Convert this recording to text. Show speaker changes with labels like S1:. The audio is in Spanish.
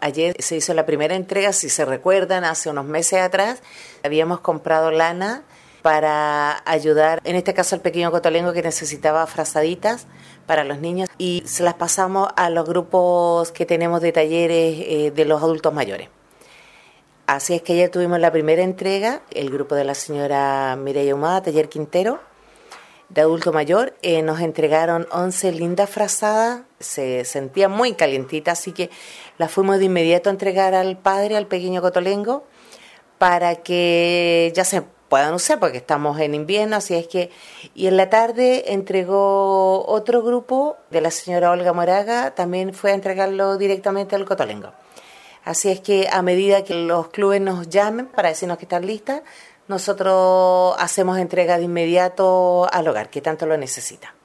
S1: Ayer se hizo la primera entrega, si se recuerdan, hace unos meses atrás, habíamos comprado lana para ayudar, en este caso al pequeño cotolengo que necesitaba frazaditas para los niños, y se las pasamos a los grupos que tenemos de talleres de los adultos mayores. Así es que ayer tuvimos la primera entrega, el grupo de la señora Mireia Humada, Taller Quintero, de adulto mayor, nos entregaron 11 lindas frazadas, se sentía muy calientita, así que las fuimos de inmediato a entregar al padre, al pequeño cotolengo, para que ya se puedan usar, porque estamos en invierno, así es que... Y en la tarde entregó otro grupo de la señora Olga Moraga, también fue a entregarlo directamente al cotolengo. Así es que a medida que los clubes nos llamen para decirnos que están listas, nosotros hacemos entrega de inmediato al hogar, que tanto lo necesita.